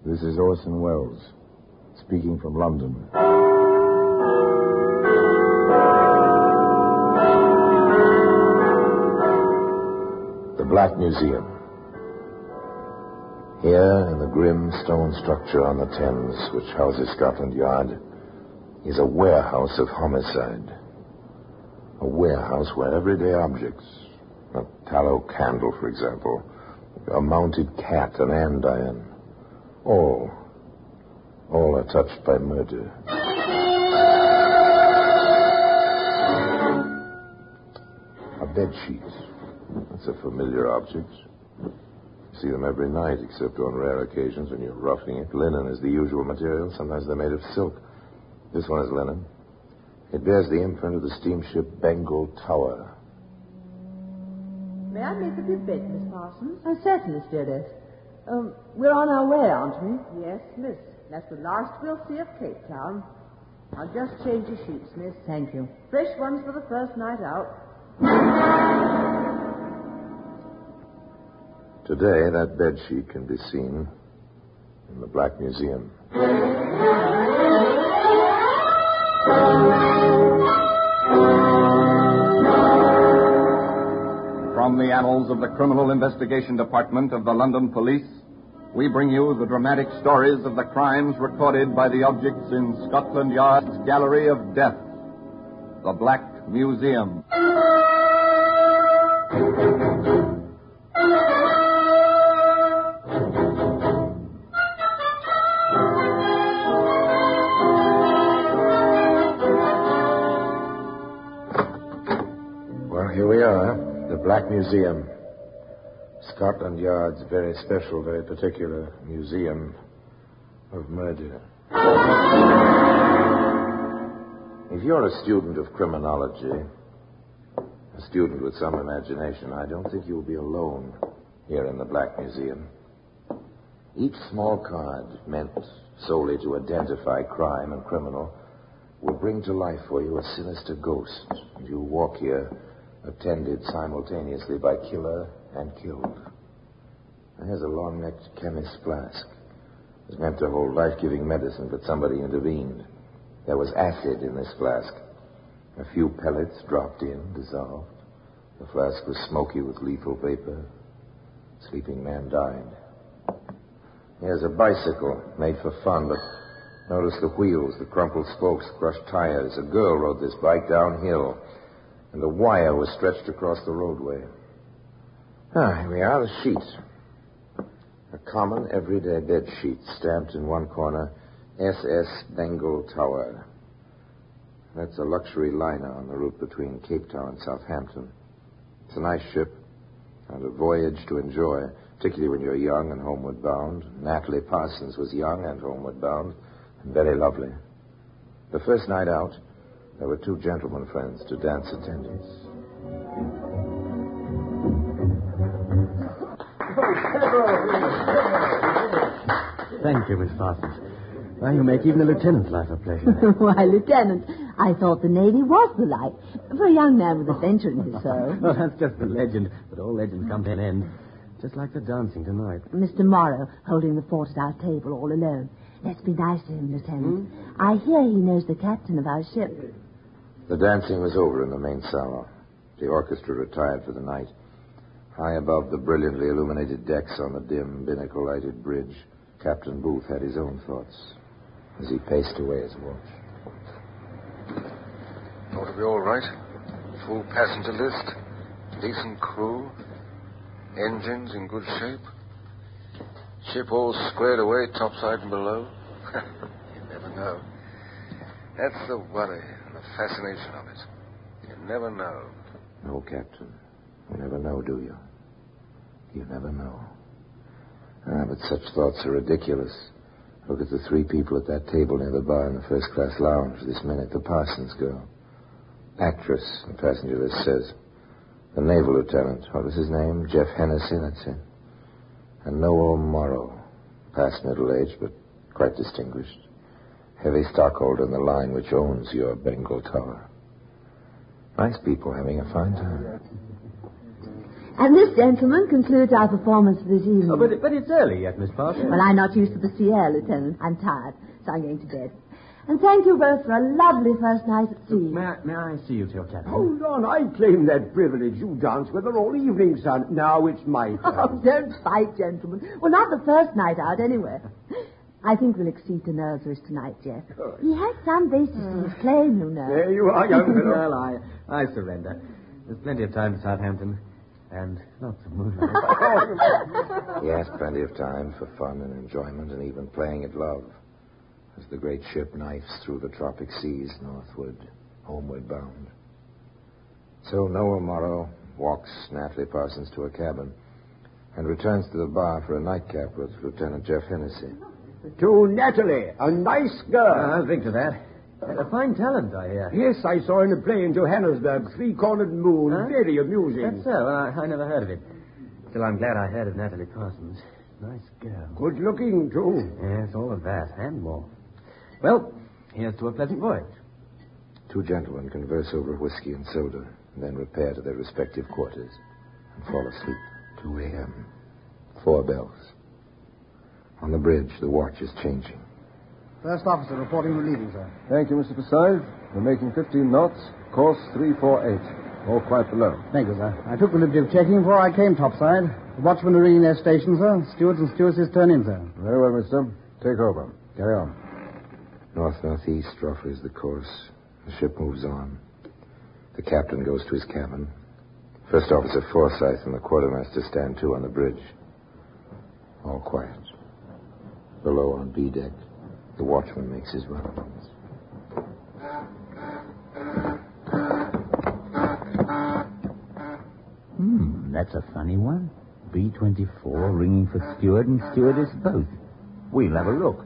This is Orson Welles, speaking from London. The Black Museum. Here, in the grim stone structure on the Thames, which houses Scotland Yard, is a warehouse of homicide. A warehouse where everyday objects, a tallow candle, for example, a mounted cat, an andiron, all are touched by murder. A bedsheet. That's a familiar object. You see them every night, except on rare occasions when you're roughing it. Linen is the usual material. Sometimes they're made of silk. This one is linen. It bears the imprint of the steamship Bengal Tower. May I make up your bed, Miss Parsons? Oh, certainly, stewardess. We're on our way, aren't we? Yes, miss. That's the last we'll see of Cape Town. I'll just change your sheets, miss. Thank you. Fresh ones for the first night out. Today, that bedsheet can be seen in the Black Museum. From the annals of the Criminal Investigation Department of the London Police, we bring you the dramatic stories of the crimes recorded by the objects in Scotland Yard's Gallery of Death, the Black Museum. Well, here we are. The Black Museum. Scotland Yard's very special, very particular museum of murder. If you're a student of criminology, a student with some imagination, I don't think you'll be alone here in the Black Museum. Each small card meant solely to identify crime and criminal will bring to life for you a sinister ghost, and you'll walk here attended simultaneously by killer and killed. And here's a long-necked chemist's flask. It was meant to hold life-giving medicine, but somebody intervened. There was acid in this flask. A few pellets dropped in, dissolved. The flask was smoky with lethal vapor. Sleeping man died. Here's a bicycle made for fun, but notice the wheels, the crumpled spokes, crushed tires. A girl rode this bike downhill, and a wire was stretched across the roadway. Here we are, the sheet. A common, everyday bed sheet, stamped in one corner, SS Bengal Tower. That's a luxury liner on the route between Cape Town and Southampton. It's a nice ship, and a voyage to enjoy, particularly when you're young and homeward bound. Natalie Parsons was young and homeward bound, and very lovely. The first night out, there were two gentlemen friends to dance attendance. Thank you, Miss Parsons. Why, you make even a lieutenant's life a pleasure. Why, Lieutenant, I thought the Navy was the life for a young man with adventure in his soul. Well, that's just a legend, but all legends come to an end. Just like the dancing tonight. Mr. Morrow holding the fort at our table all alone. Let's be nice to him, Lieutenant. I hear he knows the captain of our ship. The dancing was over in the main salon. The orchestra retired for the night. High above the brilliantly illuminated decks on the dim, binnacle-lighted bridge, Captain Booth had his own thoughts as he paced away his watch. Ought to be all right. Full passenger list, decent crew, engines in good shape, ship all squared away, topside and below. You never know. That's the worry and the fascination of it. You never know. No, Captain. You never know, do you? You never know. But such thoughts are ridiculous. Look at the three people at that table near the bar in the first-class lounge this minute. The Parsons girl. Actress, the passenger list says. The naval lieutenant. What was his name? Jeff Hennessy, that's it. And Noel Morrow. Past middle age, but quite distinguished. Heavy stockholder in the line which owns your Bengal Tower. Nice people having a fine time. And this, gentleman, concludes our performance for this evening. Oh, but it's early yet, Miss Parsons. Well, I'm not used to the sea air, Lieutenant. I'm tired, so I'm going to bed. And thank you both for a lovely first night at sea. May I see you to your cabin? Hold on, I claim that privilege. You dance with her all evening, son. Now it's my turn. Oh, don't fight, gentlemen. Well, not the first night out, anyway. I think we'll accede to Nervous tonight, Jeff. He has some basis to his claim, you know. There you are, young fellow. Well, I surrender. There's plenty of time in Southampton. And lots of moonlight. Yes, plenty of time for fun and enjoyment and even playing at love as the great ship knifes through the tropic seas northward, homeward bound. So Noah Morrow walks Natalie Parsons to her cabin and returns to the bar for a nightcap with Lieutenant Jeff Hennessy. To Natalie, a nice girl. I'll drink to that. A fine talent, I hear. Yes, I saw in a play in Johannesburg, Three-Cornered Moon. Huh? Very amusing. That's so. I never heard of it. Still, I'm glad I heard of Natalie Parsons. Nice girl. Good looking, too. Yes, all of that and more. Well, here's to a pleasant voyage. Two gentlemen converse over whiskey and soda, and then repair to their respective quarters and fall asleep. 2 a.m. 4 bells. On the bridge, the watch is changing. First officer reporting relieving, sir. Thank you, Mr. Forsyth. We're making 15 knots, course 348. All quite below. Thank you, sir. I took the liberty of checking before I came topside. The watchmen are ringing their stations, sir. Stewards and stewardesses turn in, sir. Very well, mister. Take over. Carry on. North-northeast, roughly is the course. The ship moves on. The captain goes to his cabin. First Officer Forsyth and the quartermaster stand to on the bridge. All quiet. Below on B deck, the watchman makes his rounds. That's a funny one. B-24 ringing for steward and stewardess both. We'll have a look.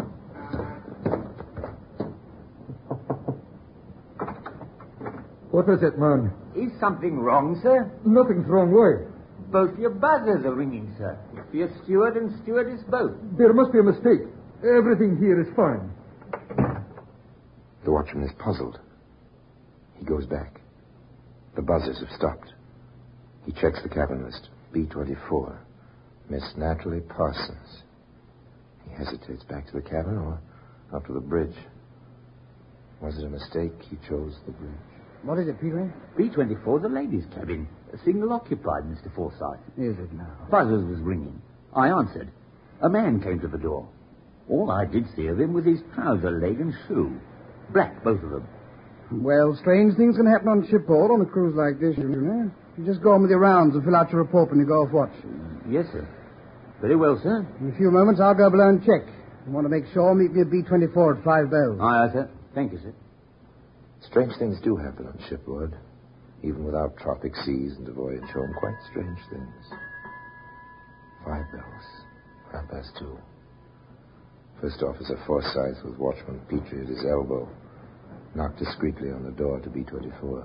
What is it, man? Is something wrong, sir? Nothing's wrong, why? Both your buzzers are ringing, sir. For your steward and stewardess both. There must be a mistake. Everything here is fine. The watchman is puzzled. He goes back. The buzzers have stopped. He checks the cabin list. B-24. Miss Natalie Parsons. He hesitates back to the cabin or up to the bridge. Was it a mistake he chose the bridge? What is it, Peter? B-24, the ladies' cabin. Single occupied, Mr. Forsyth. Is it now? Buzzers was ringing. I answered. A man came to the door. All I did see of him was his trouser leg and shoe. Black, both of them. Well, strange things can happen on shipboard on a cruise like this, you know. You just go on with your rounds and fill out your report when you go off watch. Yes, sir. Very well, sir. In a few moments, I'll go below and check. I want to make sure. Meet me at B-24 at 5 bells. Aye, sir. Thank you, sir. Strange things do happen on shipboard, even without tropic seas and a voyage home. Quite strange things. 5 bells. 2:30. First Officer Forsyth with Watchman Petrie at his elbow knocked discreetly on the door to B-24.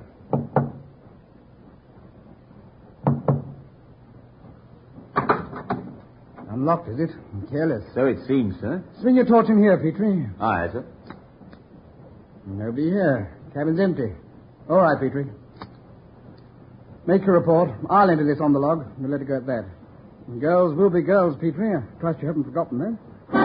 Unlocked, is it? Careless. So it seems, sir. Swing your torch in here, Petrie. Aye, sir. Nobody here. Cabin's empty. All right, Petrie. Make your report. I'll enter this on the log. We'll let it go at that. And girls will be girls, Petrie. I trust you haven't forgotten that.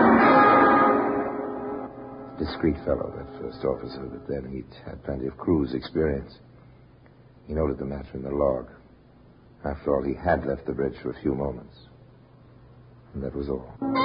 Discreet fellow, that first officer, but then he'd had plenty of cruise experience. He noted the matter in the log. After all, he had left the bridge for a few moments. And that was all.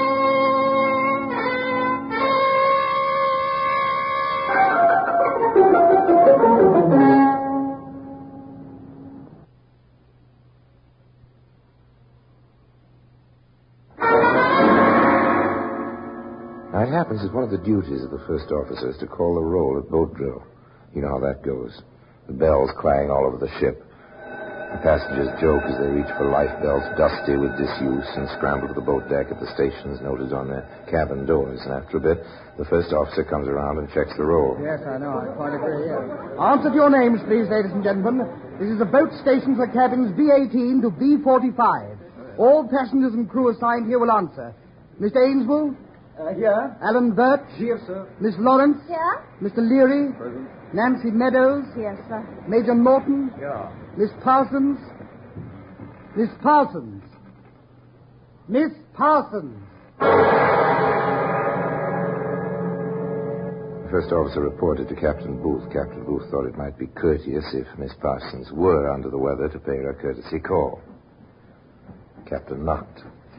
Now, it happens that one of the duties of the first officer is to call the roll at boat drill. You know how that goes. The bells clang all over the ship. The passengers joke as they reach for life belts dusty with disuse and scramble to the boat deck at the stations noted on their cabin doors. And after a bit, the first officer comes around and checks the roll. Yes, I know. I quite agree, yes. Answer to your names, please, ladies and gentlemen. This is the boat station for cabins B-18 to B-45. All passengers and crew assigned here will answer. Mr. Ainsworth? Here. Alan Birch? Here, sir. Miss Lawrence? Yeah? Mr. Leary? Present. Nancy Meadows? Yes, sir. Major Norton? Yeah. Miss Parsons? Miss Parsons. Miss Parsons. The first officer reported to Captain Booth. Captain Booth thought it might be courteous if Miss Parsons were under the weather to pay her a courtesy call. Captain knocked.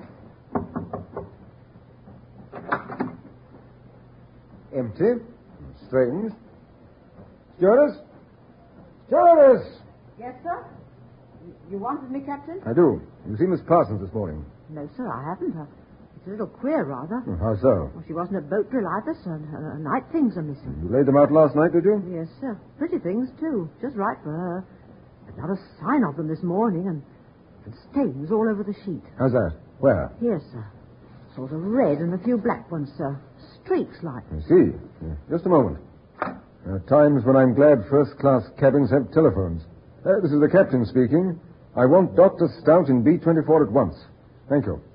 Empty. Strange. Stewardess? Stewardess! Yes, sir? You wanted me, Captain? I do. You see Miss Parsons this morning? No, sir, I haven't. It's a little queer, rather. How so? Well, she wasn't at boat drill either, sir. Her night things are missing. You laid them out last night, did you? Yes, sir. Pretty things, too. Just right for her. But not a sign of them this morning, and stains all over the sheet. How's that? Where? Here, sir. Sort of red and a few black ones, sir. Streaks like. I see. Just a moment. There are times when I'm glad first-class cabins have telephones. This is the captain speaking. I want Dr. Stout in B-24 at once. Thank you.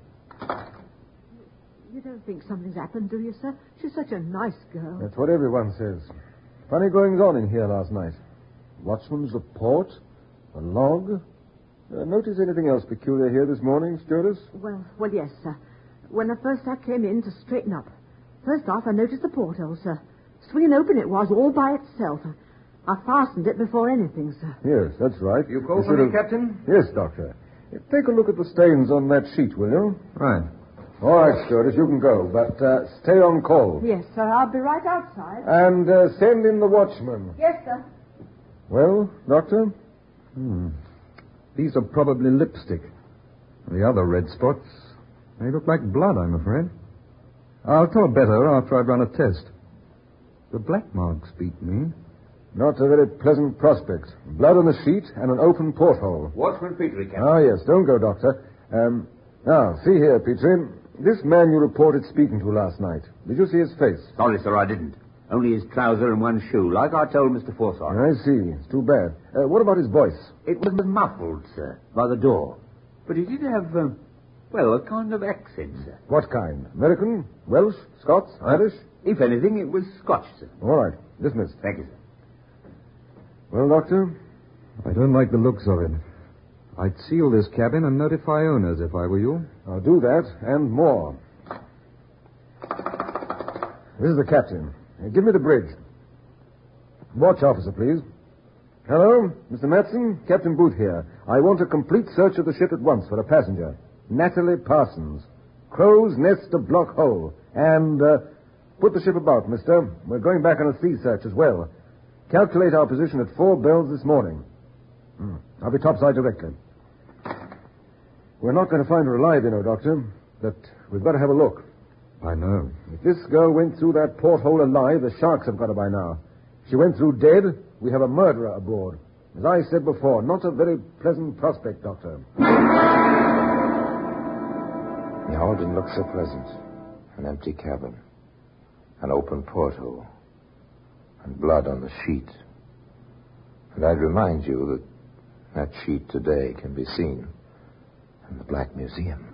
You don't think something's happened, do you, sir? She's such a nice girl. That's what everyone says. Funny goings-on in here last night. Watchman's report, a log. Notice anything else peculiar here this morning, stewardess? Well, yes, sir. When I came in to straighten up, first off, I noticed the porthole, sir. Swinging open it was, all by itself. I fastened it before anything, sir. Yes, that's right. You called for me, Captain? Yes, Doctor. Take a look at the stains on that sheet, will you? Right. All right, stewardess, you can go, but stay on call. Yes, sir, I'll be right outside. And send in the watchman. Yes, sir. Well, Doctor? These are probably lipstick. The other red spots, they look like blood, I'm afraid. I'll tell better after I've run a test. The black marks beat me. Not a very pleasant prospect. Blood on the sheet and an open porthole. Watchman Petrie, Captain. Ah, yes. Don't go, Doctor. Now, see here, Petrie. This man you reported speaking to last night. Did you see his face? Sorry, sir, I didn't. Only his trouser and one shoe, like I told Mr. Forsyth. I see. It's too bad. What about his voice? It was muffled, sir, by the door. But he did have, a kind of accent, sir. What kind? American? Welsh? Scots? Irish? If anything, it was Scotch, sir. All right. Dismissed. Thank you, sir. Well, Doctor? I don't like the looks of it. I'd seal this cabin and notify owners if I were you. I'll do that and more. This is the captain. Give me the bridge. Watch officer, please. Hello, Mr. Matson, Captain Booth here. I want a complete search of the ship at once for a passenger. Natalie Parsons. Crow's Nest of Block Hole. And, put the ship about, mister. We're going back on a sea search as well. Calculate our position at 4 bells this morning. I'll be topside directly. We're not going to find her alive, you know, Doctor. But we've got to have a look. I know. If this girl went through that porthole alive, the sharks have got her by now. If she went through dead, we have a murderer aboard. As I said before, not a very pleasant prospect, Doctor. No, it didn't look so pleasant. An empty cabin. An open porthole. And blood on the sheet. And I'd remind you that sheet today can be seen in the Black Museum.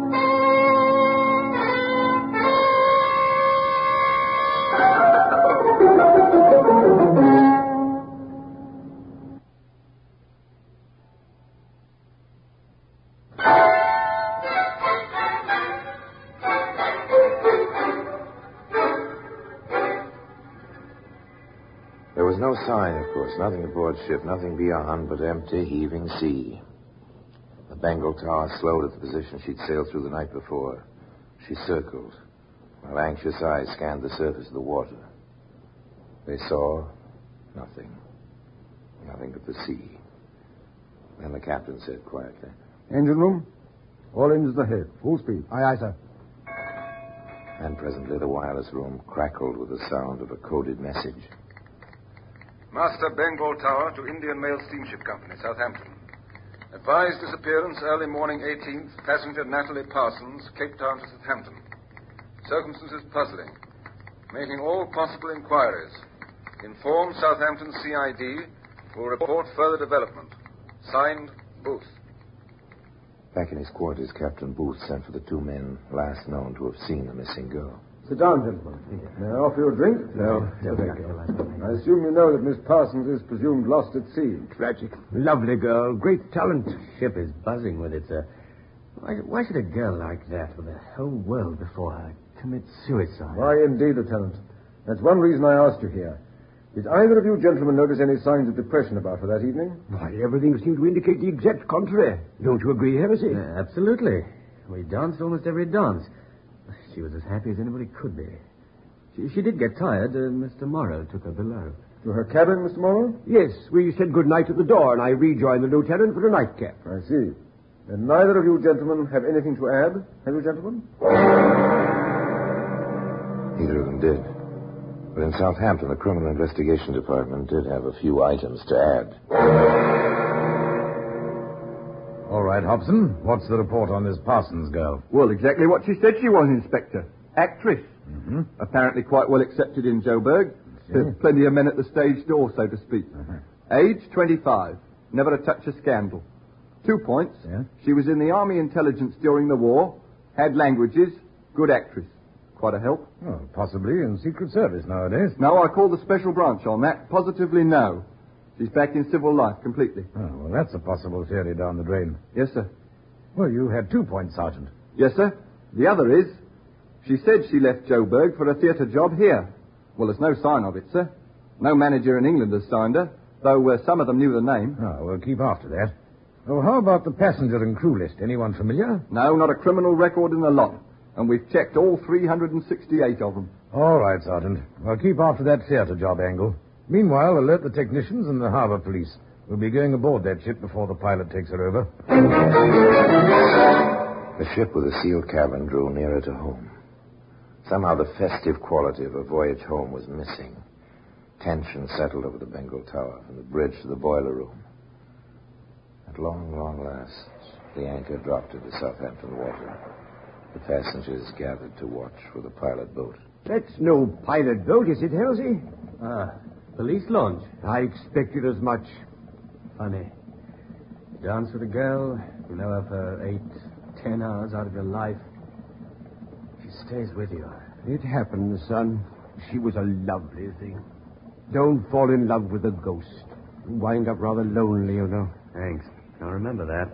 There was no sign, of course, nothing aboard ship, nothing beyond but empty, heaving sea. The Bengal Tower slowed at the position she'd sailed through the night before. She circled, while anxious eyes scanned the surface of the water. They saw nothing. Nothing but the sea. Then the captain said quietly, Engine room? All engines ahead. Full speed. Aye, aye, sir. and presently the wireless room crackled with the sound of a coded message. Master Bengal Tower to Indian Mail Steamship Company, Southampton. Advised disappearance early morning 18th. Passenger Natalie Parsons, Cape Town to Southampton. Circumstances puzzling. Making all possible inquiries. Inform Southampton CID. Will report further development. Signed, Booth. Back in his quarters, Captain Booth sent for the two men last known to have seen the missing girl. Sit down, gentlemen. May I offer you a drink? No. I assume you know that Miss Parsons is presumed lost at sea. Tragic. Lovely girl. Great talent. Ship is buzzing with it, sir. Why should a girl like that, with the whole world before her, commit suicide? Why, indeed, Lieutenant. That's one reason I asked you here. Did either of you gentlemen notice any signs of depression about her that evening? Why, everything seemed to indicate the exact contrary. Don't you agree, Heresy? Absolutely. We danced almost every dance. She was as happy as anybody could be. She did get tired. Mr. Morrow took her below. To her cabin, Mr. Morrow? Yes, we said good night at the door, and I rejoined the lieutenant for a nightcap. I see. And neither of you gentlemen have anything to add, have you, gentlemen? Neither of them did. But in Southampton, the Criminal Investigation Department did have a few items to add. All right, Hobson. What's the report on this Parsons girl? Well, exactly what she said she was, Inspector. Actress. Mm-hmm. Apparently quite well accepted in Joburg. There's plenty of men at the stage door, so to speak. Age, 25. Never a touch of scandal. 2 points. Yeah? She was in the Army Intelligence during the war. Had languages. Good actress. Quite a help. Oh, possibly in Secret Service nowadays. No, I called the special branch on that. Positively no. She's back in civil life completely. Oh, well, that's a possible theory down the drain. Yes, sir. Well, you had 2 points, Sergeant. Yes, sir. The other is, she said she left Joburg for a theatre job here. Well, there's no sign of it, sir. No manager in England has signed her, though some of them knew the name. Oh, we'll keep after that. Oh, how about the passenger and crew list? Anyone familiar? No, not a criminal record in the lot. And we've checked all 368 of them. All right, Sergeant. We'll keep after that theatre job angle. Meanwhile, alert the technicians and the harbor police. We'll be going aboard that ship before the pilot takes her over. The ship with a sealed cabin drew nearer to home. Somehow the festive quality of a voyage home was missing. Tension settled over the Bengal Tower, from the bridge to the boiler room. At long, long last, the anchor dropped into Southampton water. The passengers gathered to watch for the pilot boat. That's no pilot boat, is it, Heresy? Police launch. I expected as much. Funny. Dance with a girl, you know her for 8-10 hours out of your life. She stays with you. It happened, son. She was a lovely thing. Don't fall in love with a ghost. You wind up rather lonely, you know. Thanks. I'll remember that.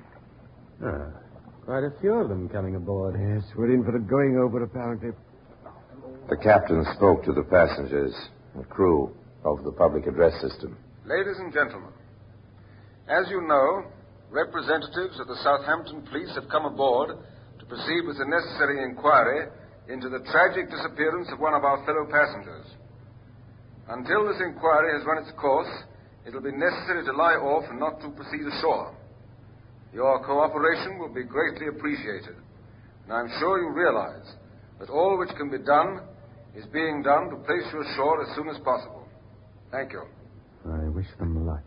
Quite a few of them coming aboard. Yes, we're in for the going over, apparently. The captain spoke to the passengers and crew over the public address system. Ladies and gentlemen, as you know, representatives of the Southampton police have come aboard to proceed with the necessary inquiry into the tragic disappearance of one of our fellow passengers. Until this inquiry has run its course, it will be necessary to lie off and not to proceed ashore. Your cooperation will be greatly appreciated, and I'm sure you realize that all which can be done is being done to place you ashore as soon as possible. Thank you. I wish them luck.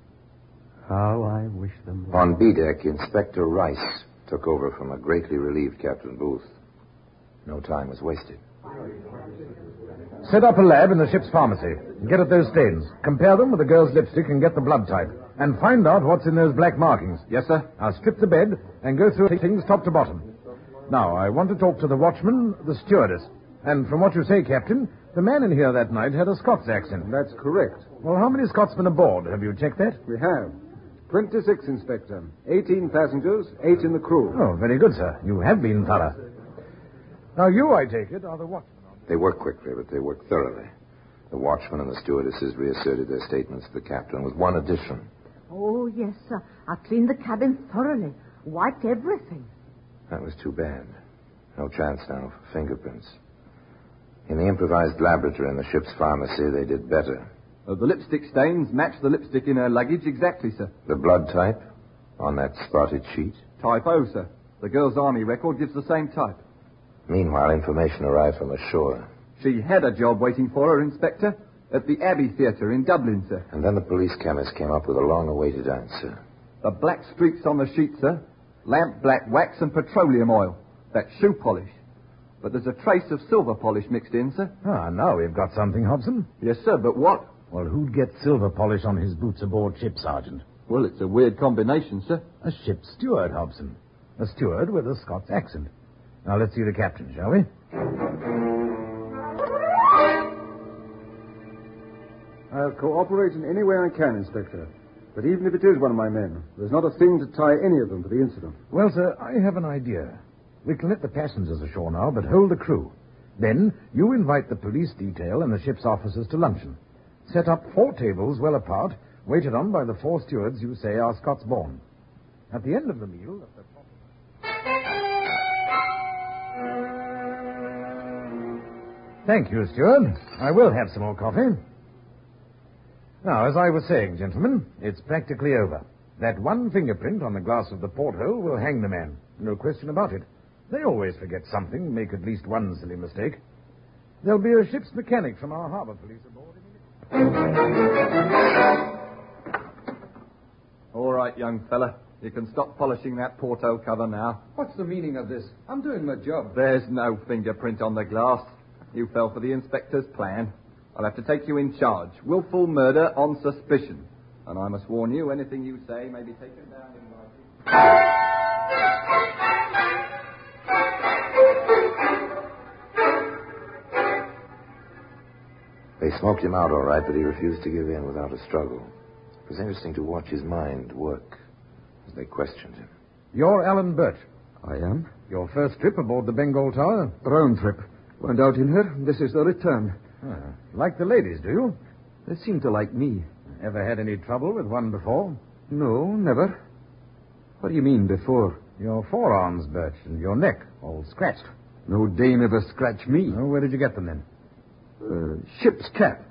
How I wish them luck. On B-deck, Inspector Rice took over from a greatly relieved Captain Booth. No time was wasted. Set up a lab in the ship's pharmacy. Get at those stains. Compare them with the girl's lipstick and get the blood type. And find out what's in those black markings. Yes, sir. Now strip the bed and go through things top to bottom. Now, I want to talk to the watchman, the stewardess. And from what you say, Captain, the man in here that night had a Scots accent. That's correct. Well, how many Scotsmen aboard? Have you checked that? We have. 26, Inspector. 18 passengers, 8 in the crew. Oh, very good, sir. You have been thorough. Now, you, I take it, are the watchmen. They worked quickly, but they worked thoroughly. The watchman and the stewardesses reasserted their statements to the captain with one addition. Oh, yes, sir. I cleaned the cabin thoroughly. Wiped everything. That was too bad. No chance now for fingerprints. In the improvised laboratory in the ship's pharmacy, they did better. The lipstick stains match the lipstick in her luggage exactly, sir. The blood type on that spotted sheet? Type O, sir. The girl's army record gives the same type. Meanwhile, information arrived from the shore. She had a job waiting for her, Inspector, at the Abbey Theatre in Dublin, sir. And then the police chemist came up with a long-awaited answer. The black streaks on the sheet, sir. Lamp black wax and petroleum oil. That's shoe polish. But there's a trace of silver polish mixed in, sir. Ah, now we've got something, Hobson. Yes, sir, but what? Well, who'd get silver polish on his boots aboard ship, Sergeant? Well, it's a weird combination, sir. A ship steward, Hobson. A steward with a Scots accent. Now, let's see the captain, shall we? I'll cooperate in any way I can, Inspector. But even if it is one of my men, there's not a thing to tie any of them to the incident. Well, sir, I have an idea. We can let the passengers ashore now, but hold the crew. Then you invite the police detail and the ship's officers to luncheon. Set up 4 tables well apart, waited on by the 4 stewards you say are Scots-born. At the end of the meal... Thank you, steward. I will have some more coffee. Now, as I was saying, gentlemen, it's practically over. That one fingerprint on the glass of the porthole will hang the man. No question about it. They always forget something, make at least one silly mistake. There'll be a ship's mechanic from our harbor police aboard. All right, young fella. You can stop polishing that porthole cover now. What's the meaning of this? I'm doing my job. There's no fingerprint on the glass. You fell for the inspector's plan. I'll have to take you in charge. Willful murder on suspicion. And I must warn you, anything you say may be taken down in writing. They smoked him out all right, but he refused to give in without a struggle. It was interesting to watch his mind work as they questioned him. You're Alan Birch. I am. Your first trip aboard the Bengal Tower? Round trip. Went out in her. This is the return. Like the ladies, do you? They seem to like me. Ever had any trouble with one before? No, never. What do you mean, before? Your forearms, Birch, and your neck, all scratched. No dame ever scratched me. Oh, where did you get them, then? Ship's cat.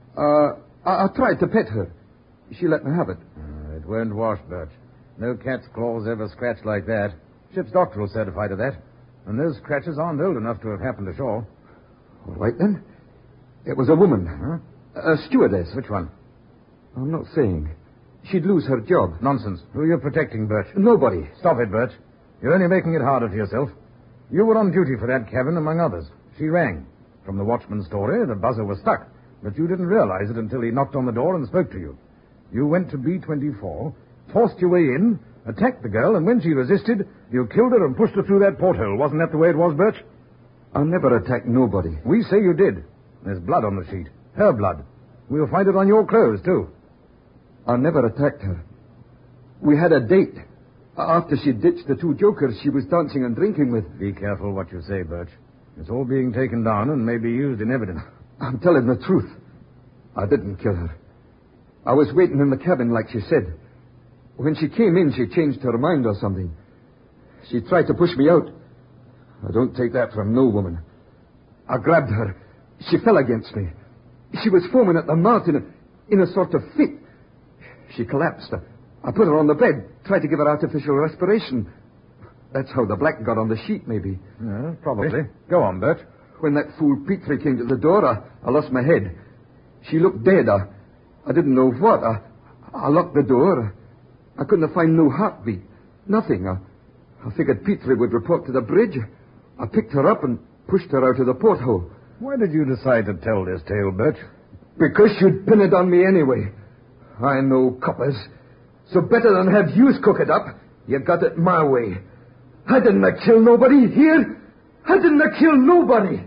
I tried to pet her. She let me have it. It weren't washed, Birch. No cat's claws ever scratched like that. Ship's doctor will certify to that. And those scratches aren't old enough to have happened ashore. All right, then. It was a woman. Huh? A stewardess. Which one? I'm not saying. She'd lose her job. Nonsense. Who are you protecting, Birch? Nobody. Stop it, Birch. You're only making it harder for yourself. You were on duty for that cabin, among others. She rang. From the watchman's story, the buzzer was stuck. But you didn't realize it until he knocked on the door and spoke to you. You went to B-24, forced your way in, attacked the girl, and when she resisted, you killed her and pushed her through that porthole. Wasn't that the way it was, Birch? I never attacked nobody. We say you did. There's blood on the sheet. Her blood. We'll find it on your clothes, too. I never attacked her. We had a date. After she ditched the 2 jokers she was dancing and drinking with. Be careful what you say, Birch. It's all being taken down and may be used in evidence. I'm telling the truth. I didn't kill her. I was waiting in the cabin like she said. When she came in, she changed her mind or something. She tried to push me out. I don't take that from no woman. I grabbed her. She fell against me. She was foaming at the mouth in a sort of fit. She collapsed. I put her on the bed, tried to give her artificial respiration. That's how the black got on the sheet, maybe. Yeah, probably. Go on, Bert. When that fool Petrie came to the door, I lost my head. She looked dead. I didn't know what. I locked the door. I couldn't find no heartbeat. Nothing. I figured Petrie would report to the bridge. I picked her up and pushed her out of the porthole. Why did you decide to tell this tale, Bert? Because you'd pin it on me anyway. I know coppers. So better than have yous cook it up, you got it my way. I didn't kill nobody here. I didn't kill nobody.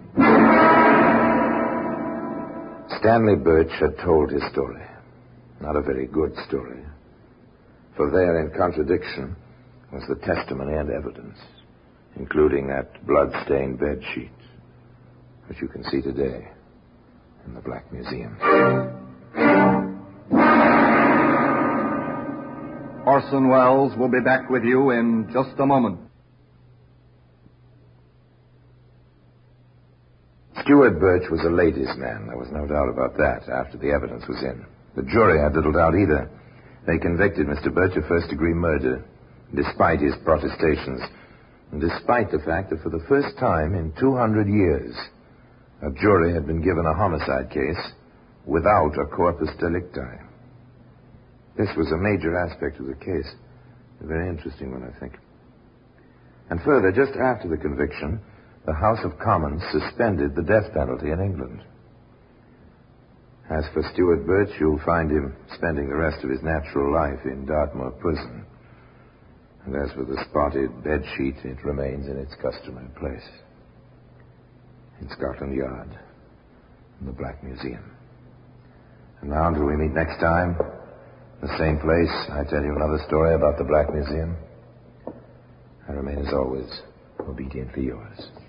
Stanley Birch had told his story. Not a very good story. For there, in contradiction, was the testimony and evidence, including that blood-stained bed sheet, which you can see today in the Black Museum. Orson Welles will be back with you in just a moment. Stuart Birch was a ladies' man. There was no doubt about that after the evidence was in. The jury had little doubt either. They convicted Mr. Birch of first-degree murder, despite his protestations, and despite the fact that for the first time in 200 years, a jury had been given a homicide case without a corpus delicti. This was a major aspect of the case. A very interesting one, I think. And further, just after the conviction, the House of Commons suspended the death penalty in England. As for Stuart Birch, you'll find him spending the rest of his natural life in Dartmoor Prison. And as for the spotted bed sheet, it remains in its customary place. In Scotland Yard, in the Black Museum. And now, until we meet next time, the same place, I tell you another story about the Black Museum. I remain, as always, obediently yours.